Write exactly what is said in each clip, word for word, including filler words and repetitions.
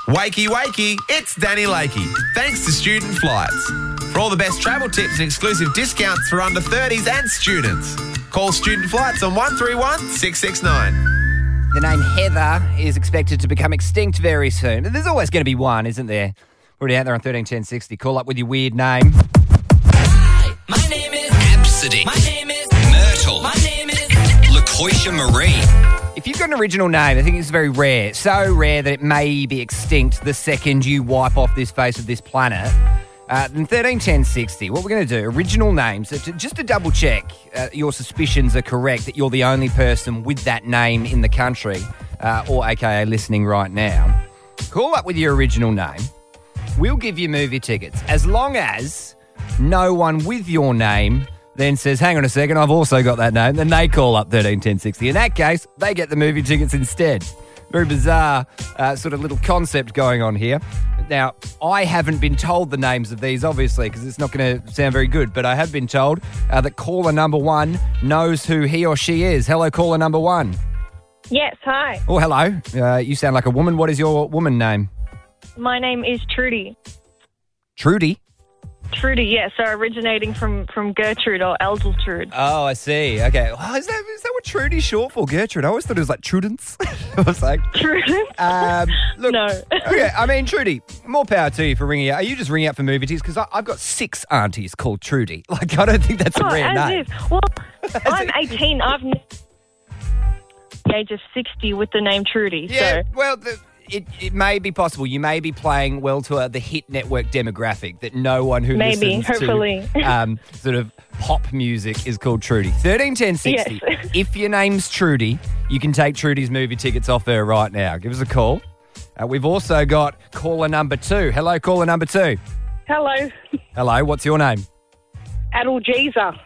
Wakey, wakey, it's Danny Lakey. Thanks to Student Flights. For all the best travel tips and exclusive discounts for under thirties and students, call Student Flights on one three one, six six nine. The name Heather is expected to become extinct very soon. There's always going to be one, isn't there? Already out there on thirteen ten sixty. Call up with your weird name. Hi, my name is Absidy. My name is Myrtle. My name is LaCoisha Marie. If you've got an original name, I think it's very rare. So rare that it may be extinct the second you wipe off this face of this planet. Uh, then thirteen ten sixty, what we're going to do, original names, to, just to double check uh, your suspicions are correct, that you're the only person with that name in the country, uh, or A K A listening right now. Call up with your original name. We'll give you movie tickets, as long as no one with your name then says, hang on a second, I've also got that name. Then they call up thirteen ten sixty. In that case, they get the movie tickets instead. Very bizarre uh, sort of little concept going on here. Now, I haven't been told the names of these, obviously, because it's not going to sound very good, but I have been told uh, that caller number one knows who he or she is. Hello, caller number one. Yes, hi. Oh, hello. Uh, you sound like a woman. What is your woman name? My name is Trudy. Trudy? Trudy, yes, so originating from, from Gertrude or Eldeltrude. Oh, I see. Okay. Oh, is that is that what Trudy's short for, Gertrude? I always thought it was like Trudence. I was like... Trudence? Um, look, No. Okay, I mean, Trudy, more power to you for ringing out. Are you just ringing out for movie tickets? Because I've got six aunties called Trudy. Like, I don't think that's a Oh, rare as name. if. Well, I'm eighteen. I've n- the age of sixty with the name Trudy. Yeah, So well, the, it, it may be possible. You may be playing well to uh, the hit network demographic that no one who Maybe, listens hopefully. to um, sort of pop music is called Trudy. thirteen ten sixty. Yes. If your name's Trudy, you can take Trudy's movie tickets off her right now. Give us a call. Uh, we've also got caller number two. Hello, caller number two. hello, Hello, what's your name? Adalgisa.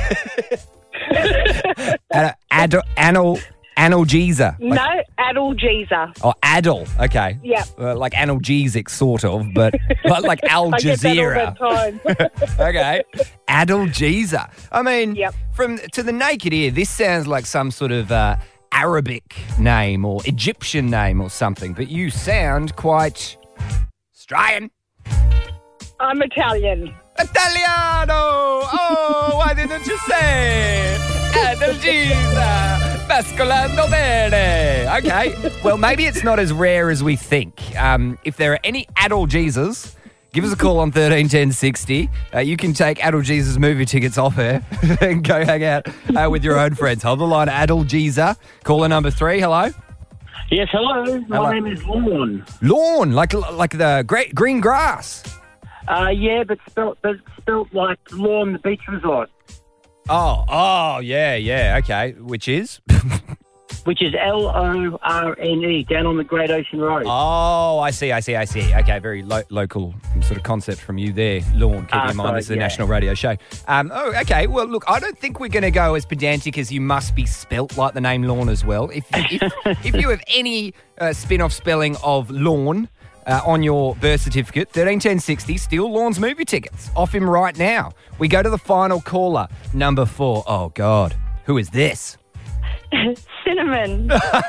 Ad- Ad- Anal- Analgesia. Like, No, Adalgisa. oh, Adel. Okay. Yep. Uh, like analgesic, sort of, but like, like Al I get that Jazeera. all the time. Okay. Adalgisa. I mean, Yep. from to the naked ear, this sounds like some sort of uh, Arabic name or Egyptian name or something, but you sound quite Australian. I'm Italian. Italiano! Oh, why didn't you say? Adalgisa! Pascolando bene! Okay, well, maybe it's not as rare as we think. Um, if there are any Adalgisas, give us a call on thirteen ten sixty. Uh, you can take Adalgisa's movie tickets off her and go hang out uh, with your own friends. Hold the line, Adalgisa. Caller number three, hello? Yes, hello. My Hello. name is Lorne. Lawn, like like the great green grass. Uh, yeah, but spelt but spelt like Lawn, the beach resort, Oh, oh, yeah, yeah, okay. Which is? which is L O R N E, down on the Great Ocean Road. Oh, I see, I see, I see. Okay, very lo- local sort of concept from you there, Lawn. Keep Ah, in mind, sorry, this is a yeah. national radio show. Um, oh, okay. Well, look, I don't think we're going to go as pedantic as you must be spelt like the name Lawn as well. If if, if you have any uh, spin-off spelling of Lawn uh, on your birth certificate, thirteen ten sixty, steal Lawn's movie tickets off him right now. We go to the final caller, number four. Oh, God. Who is this? Cinnamon.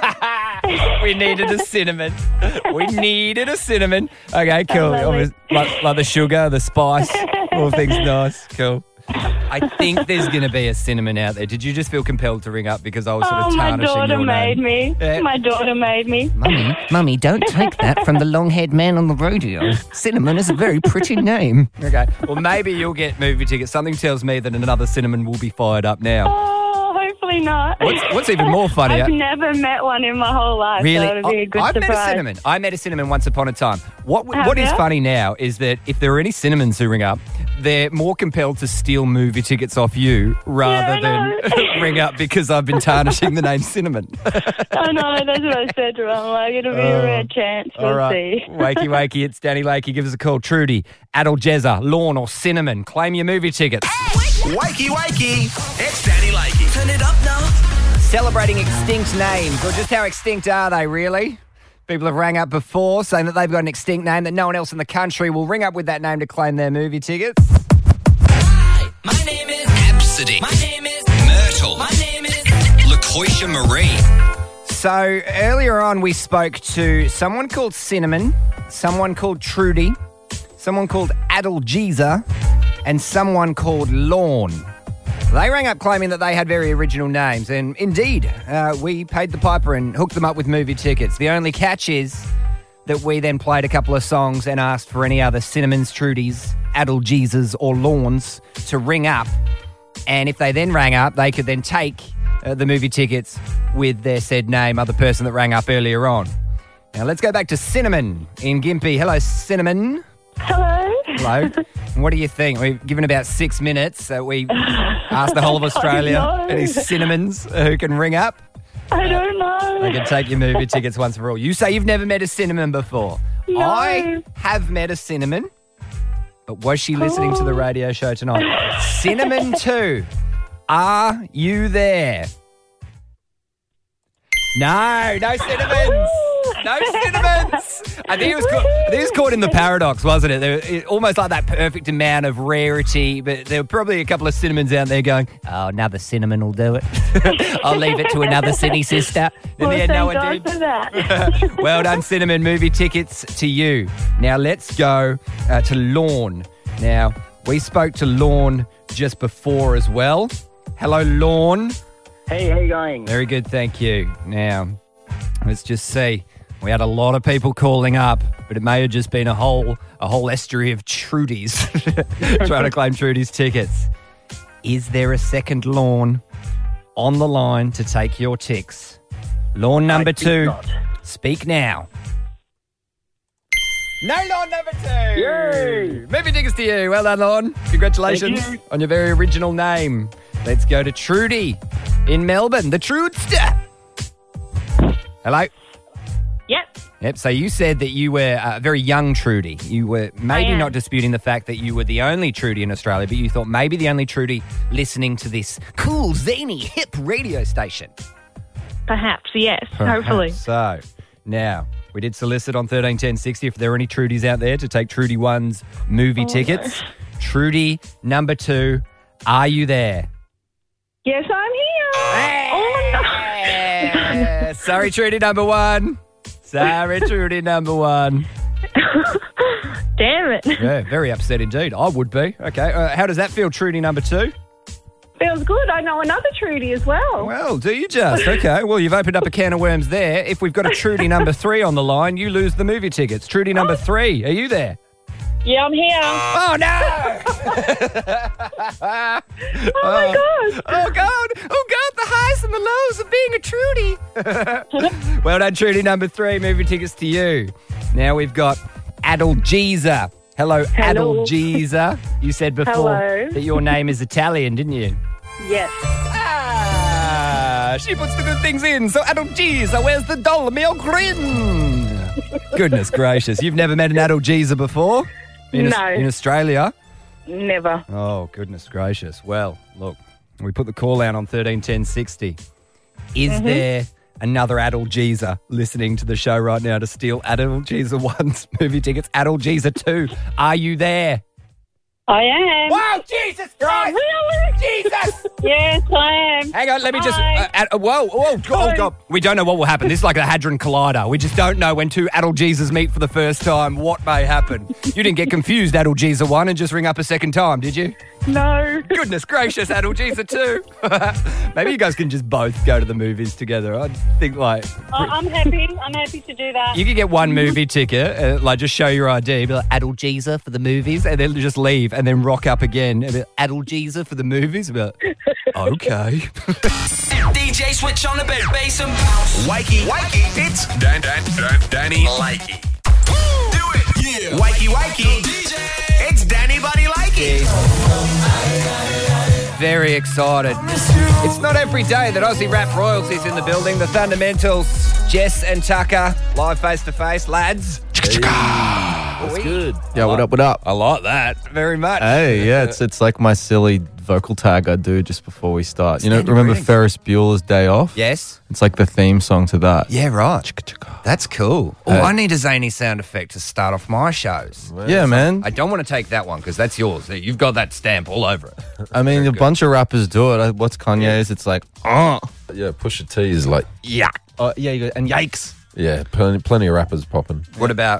We needed a cinnamon. We needed a cinnamon. Okay, cool. Lovely. Obvious- Like, like the sugar, the spice, all things nice. Cool. I think there's going to be a cinnamon out there. Did you just feel compelled to ring up because I was sort of Oh, my tarnishing daughter your made name? me. Yeah. My daughter made me. Mummy, Mummy, don't take that from the long-haired man on the rodeo. Cinnamon is a very pretty name. Okay. Well, maybe you'll get movie tickets. Something tells me that another cinnamon will be fired up now. Oh, hopefully not. What's, what's even more funny? I've never met one in my whole life, Really? so it'll be a good I, I've surprise. met a cinnamon. I met a cinnamon once upon a time. What Have What is ya? funny now is that if there are any cinnamons who ring up, they're more compelled to steal movie tickets off you rather Yeah, I than ring up because I've been tarnishing the name Cinnamon. I know, that's what I said to her. I'm like, it'll be a rare chance. We'll Oh, All right. see. Wakey, wakey, it's Danny Lakey. Give us a call. Trudy, Adalgisa, Lawn or Cinnamon. Claim your movie tickets. Wakey, wakey, it's Danny Lakey. Turn it up now. Celebrating extinct names, or just how extinct are they, really? People have rang up before saying that they've got an extinct name that no one else in the country will ring up with that name to claim their movie tickets. Hi, my name is Absidy. My name is Myrtle. My name is LaCoisha Marie. So earlier on, we spoke to someone called Cinnamon, someone called Trudy, someone called Adalgisa, and someone called Lawn. They rang up claiming that they had very original names, and indeed, uh, we paid the piper and hooked them up with movie tickets. The only catch is that we then played a couple of songs and asked for any other Cinnamons, Trudys, Adalgisas, or Lawns to ring up. And if they then rang up, they could then take uh, the movie tickets with their said name, other person that rang up earlier on. Now, let's go back to Cinnamon in Gympie. Hello, Cinnamon. Hello. Hello. And what do you think? We've given about six minutes. Uh, we asked the whole of Australia know. any Cinnamons who can ring up. I don't know. They can take your movie tickets once for all. You say you've never met a Cinnamon before. No. I have met a Cinnamon, but was she listening to the radio show tonight? Cinnamon two, are you there? No, no Cinnamons. No Cinnamons. I think it was caught, I think it was caught in the paradox, wasn't it? There, it? Almost like that perfect amount of rarity, but there were probably a couple of Cinnamons out there going, oh, another Cinnamon will do it. I'll leave it to another city sister. In Well, the end, no one thank did. God for that. Well done, Cinnamon. Movie tickets to you. Now let's go uh, to Lawn. Now, we spoke to Lawn just before as well. Hello, Lawn. Hey, how you going? Very good, thank you. Now, let's just see. We had a lot of people calling up, but it may have just been a whole a whole estuary of Trudys trying to claim Trudy's tickets. Is there a second Lawn on the line to take your ticks? Lawn number I think two, not. speak now. No Lawn number two. Yay. Movie tickets to you. Well done, Lawn. Congratulations Thank you. on your very original name. Let's go to Trudy in Melbourne, the Trudster. Hello. Yep. Yep, so you said that you were a very young Trudy. You were maybe am. not disputing the fact that you were the only Trudy in Australia, but you thought maybe the only Trudy listening to this cool, zany, hip radio station. Perhaps, yes. Hopefully. So, now, we did solicit on thirteen ten sixty if there are any Trudys out there to take Trudy one's movie Oh, tickets. Trudy number two, are you there? Yes, I'm here. Oh, Eh, Sorry, Trudy number one. Sorry, Trudy number one. no. Damn it. Yeah, very upset indeed. I would be. Okay, uh, how does that feel, Trudy number two? Feels good. I know another Trudy as well. Well, do you just? Okay, well, you've opened up a can of worms there. If we've got a Trudy number three on the line, you lose the movie tickets. Trudy number three, are you there? Yeah, I'm here. Oh, no! Oh, my God. Oh, God! Oh, God, the highs and the lows of being a Trudy. Well done, Trudy number three. Movie tickets to you. Now we've got Adalgisa. Hello, Hello. Adalgisa. You said before Hello. that your name is Italian, didn't you? Yes. Ah, she puts the good things in. So, Adalgisa, where's the Dolomio grin? Goodness gracious. You've never met an Adalgisa before? In No. in Australia? Never. Oh, goodness gracious. Well, look, we put the call out on thirteen ten sixty. Is Mm-hmm. there another Adalgisa listening to the show right now to steal Adalgisa one's movie tickets? Adalgisa two, are you there? I am. Wow, Jesus Christ! Really? Jesus! Yes, I am. Hang on, let me just. Hi. Uh, ad- uh, whoa, whoa, oh, God. We don't know what will happen. This is like a Hadron Collider. We just don't know when two Adalgisas meet for the first time what may happen. You didn't get confused, Adalgisa one, and just ring up a second time, did you? No. Goodness gracious, Adalgisa two. Maybe you guys can just both go to the movies together. I think, like, I- I'm happy. I'm happy to do that. you could get one movie ticket, uh, like, just show your I D, be like, Adalgisa for the movies, and then just leave, and then rock up again, and be like, Adalgisa for the movies. Be like, okay. D J switch on the ba- bass and bounce. Wakey, wakey, it's Dan, Dan, Dan, Danny Lakey. Do it, yeah. Wakey, wakey, D J. it's Danny Buddy Lakey. Very excited. It's not every day that Aussie rap royalty's in the building. The Fundamentals, Jess and Tucker, live face to face, lads. That's good. Yeah, what like- up, what up? I like that very much. Hey, yeah, it's it's like my silly vocal tag I do just before we start. You know, Standard remember greetings. Ferris Bueller's Day Off? Yes. It's like the theme song to that. Yeah, right. That's cool. Oh, Uh, I need a zany sound effect to start off my shows. Yeah, man. I don't want to take that one because that's yours. You've got that stamp all over it. I mean, a bunch of rappers do it. Uh, What's Kanye's? It's like, oh, Yeah, Pusha T is like, Yeah. uh, yeah, you go, and yikes. yeah, plenty, plenty of rappers popping. What about?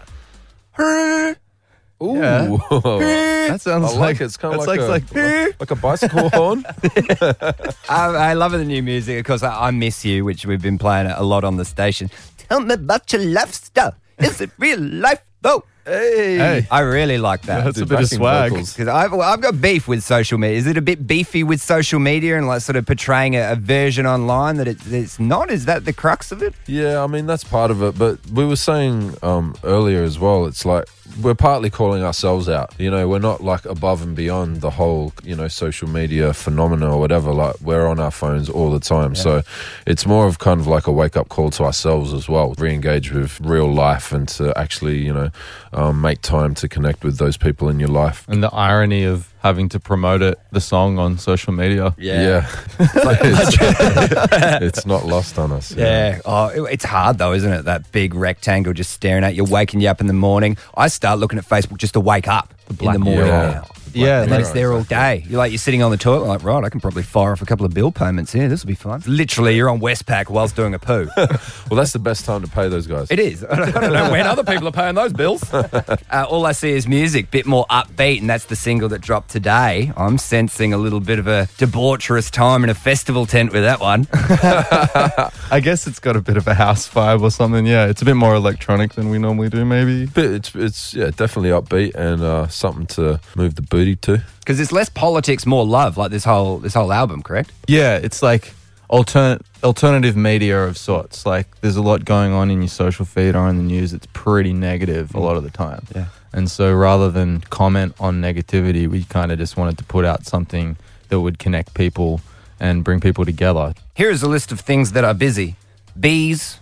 Ooh, Yeah. That sounds I like it. It's kind of that's like, like, a, like, like a bicycle horn. I, I love the new music. Of course, I, I Miss You, which we've been playing a lot on the station. Tell me about your lifestyle. Is it real life, though? Hey, Hey. I really like that. That's a Dude, bit of backing swag. vocals. Because I've, well, I've got beef with social media. Is it a bit beefy with social media and like sort of portraying a, a version online that it, it's not? Is that the crux of it? Yeah, I mean, that's part of it. But we were saying um, earlier as well, it's like we're partly calling ourselves out. You know, we're not like above and beyond the whole, you know, social media phenomena or whatever. Like, we're on our phones all the time. So it's more of kind of like a wake up call to ourselves as well. Re-engage with real life and to actually, you know, um, make time to connect with those people in your life. And the irony of having to promote it, the song on social media. Yeah. it's, it's not lost on us. Yeah. Oh, it- it's hard though, isn't it? That big rectangle just staring at you, waking you up in the morning. I start looking at Facebook just to wake up in the morning. Yeah. now. Yeah, And then like- it's there all day. You're like, you're sitting on the toilet, like, right, I can probably fire off a couple of bill payments here. This will be fun. Literally, you're on Westpac whilst doing a poo. Well, that's the best time to pay those guys. It is. I don't know when other people are paying those bills. Uh, all I see is music, bit more upbeat, and that's the single that dropped today. I'm sensing a little bit of a debaucherous time in a festival tent with that one. I guess it's got a bit of a house vibe or something. Yeah, it's a bit more electronic than we normally do, maybe. But it's, it's yeah, definitely upbeat and uh, something to move the booty to. Because it's less politics, more love, like this whole this whole album, correct? Yeah, it's like altern- alternative media of sorts. Like, there's a lot going on in your social feed or in the news. It's pretty negative a lot of the time. Yeah. And so rather than comment on negativity, we kind of just wanted to put out something that would connect people and bring people together. Here is a list of things that are busy. Bees,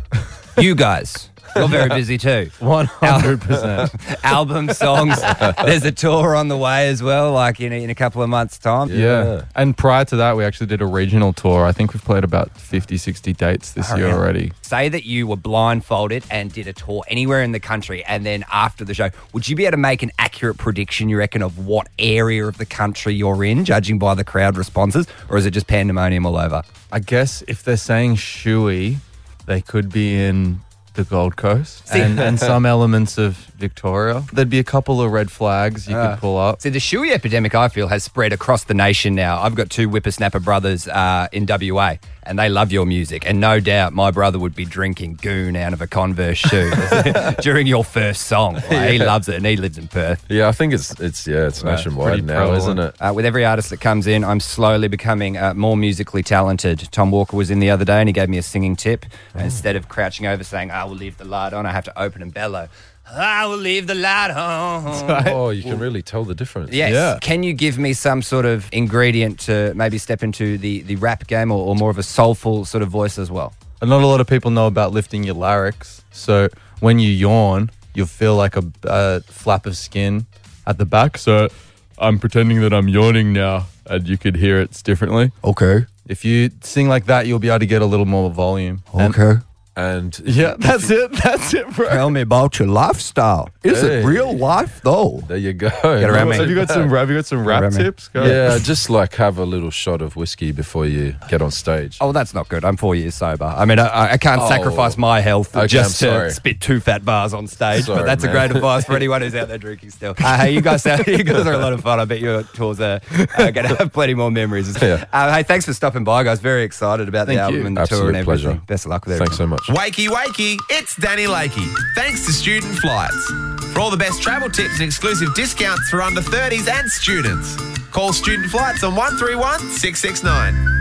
you guys. You're very busy too. one hundred percent. Album, songs. There's a tour on the way as well, like in a, in a couple of months' time. Yeah. And prior to that, we actually did a regional tour. I think we've played about fifty, sixty dates this Oh, year yeah. already. Say that you were blindfolded and did a tour anywhere in the country, and then after the show, would you be able to make an accurate prediction, you reckon, of what area of the country you're in, judging by the crowd responses, or is it just pandemonium all over? I guess if they're saying Shuey, they could be in the Gold Coast and, and some elements of Victoria. There'd be a couple of red flags you Uh, could pull up. See, the shoey epidemic, I feel, has spread across the nation now. I've got two whippersnapper brothers uh, in W A, and they love your music. And no doubt my brother would be drinking goon out of a Converse shoe during your first song. Like, He loves it, and he lives in Perth. Yeah, I think it's it's yeah, it's pretty nationwide now, prevalent. isn't it? Uh, with every artist that comes in, I'm slowly becoming uh, more musically talented. Tom Walker was in the other day, and he gave me a singing tip. Oh. Instead of crouching over saying, I will leave the light on, I have to open and bellow. I will leave the light on. Oh, you can really tell the difference. Yes. Yeah. Can you give me some sort of ingredient to maybe step into the, the rap game or, or more of a soulful sort of voice as well? And not a lot of people know about lifting your larynx. So when you yawn, you'll feel like a, a flap of skin at the back. So I'm pretending that I'm yawning now, and you could hear it differently. Okay. If you sing like that, you'll be able to get a little more volume. And- And yeah, that's it. That's it, bro. Tell me about your lifestyle. Is Hey. it real life though? there you go. around me. Have you got some? Have you got some rap around me. tips? Go. Yeah, just like have a little shot of whiskey before you get on stage. Oh, that's not good. I'm four years sober. I mean, I, I can't Oh. sacrifice my health Okay, just I'm to sorry. spit two fat bars on stage. Sorry, but that's man. a great advice for anyone who's out there drinking still. Uh, hey, you guys, sound, you guys are a lot of fun. I bet your tours are uh, going to have plenty more memories. Yeah. Uh, hey, thanks for stopping by, guys. Very excited about Thank the album you. and the Absolute tour and everything. pleasure. Best of luck with everything. Thanks so much. Wakey, wakey, it's Danny Lakey. Thanks to Student Flights. For all the best travel tips and exclusive discounts for under thirties and students, call Student Flights on one three one, six six nine.